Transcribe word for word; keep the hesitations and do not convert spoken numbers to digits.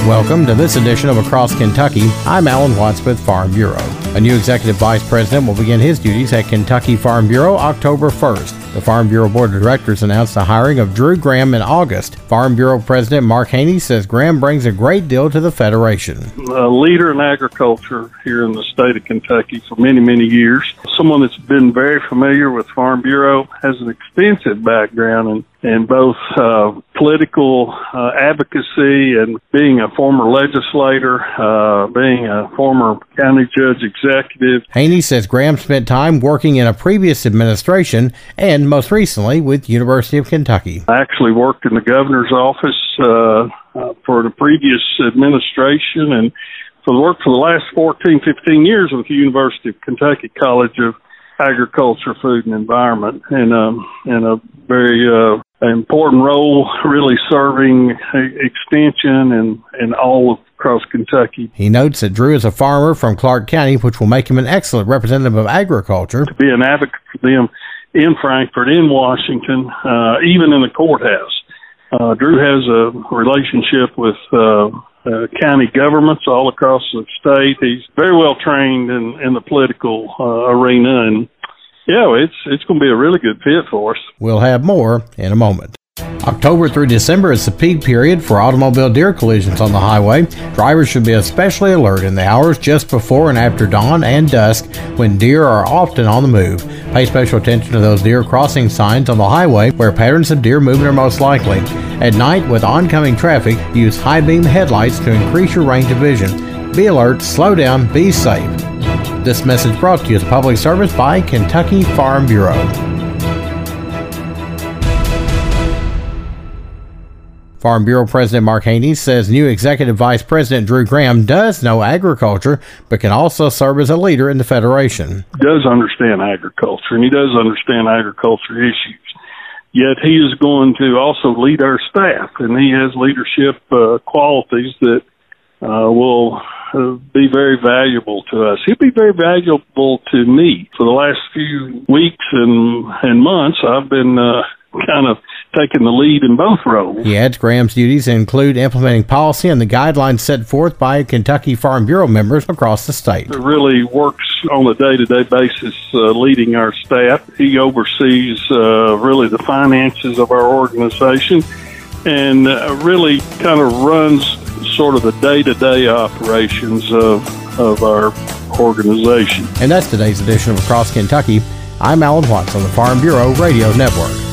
Welcome to this edition of Across Kentucky. I'm Alan Watts with Farm Bureau. A new executive vice president will begin his duties at Kentucky Farm Bureau October first. The Farm Bureau Board of Directors announced the hiring of Drew Graham in August. Farm Bureau President Mark Haney says Graham brings a great deal to the Federation. A leader in agriculture here in the state of Kentucky for many, many years. Someone that's been very familiar with Farm Bureau, has an extensive background in, in both uh, political uh, advocacy and being a former legislator, uh, being a former county judge executive. Haney says Graham spent time working in a previous administration and most recently with University of Kentucky. I actually worked in the governor's office uh, uh, for the previous administration and for the work for the last fourteen, fifteen years with the University of Kentucky College of Agriculture, Food, and Environment, and um, in a very uh, important role, really serving extension and, and all across Kentucky. He notes that Drew is a farmer from Clark County, which will make him an excellent representative of agriculture. To be an advocate for them in Frankfort, in Washington, uh, even in the courthouse. Uh, Drew has a relationship with uh, uh, county governments all across the state. He's very well trained in, in the political uh, arena, and yeah, it's it's going to be a really good fit for us. We'll have more in a moment. October through December is the peak period for automobile deer collisions on the highway. Drivers should be especially alert in the hours just before and after dawn and dusk when deer are often on the move. Pay special attention to those deer crossing signs on the highway where patterns of deer movement are most likely. At night with oncoming traffic, use high beam headlights to increase your range of vision. Be alert, slow down, be safe. This message brought to you as a public service by Kentucky Farm Bureau. Farm Bureau President Mark Haney says new Executive Vice President Drew Graham does know agriculture, but can also serve as a leader in the Federation. He does understand agriculture, and he does understand agriculture issues. Yet he is going to also lead our staff, and he has leadership uh, qualities that uh, will uh, be very valuable to us. He'll be very valuable to me. For the last few weeks and, and months, I've been uh, kind of taking the lead in both roles. He adds Graham's duties include implementing policy and the guidelines set forth by Kentucky Farm Bureau members across the state. It really works on a day-to-day basis uh, leading our staff. He oversees uh, really the finances of our organization and uh, really kind of runs sort of the day-to-day operations of, of our organization. And that's today's edition of Across Kentucky. I'm Alan Watts on the Farm Bureau Radio Network.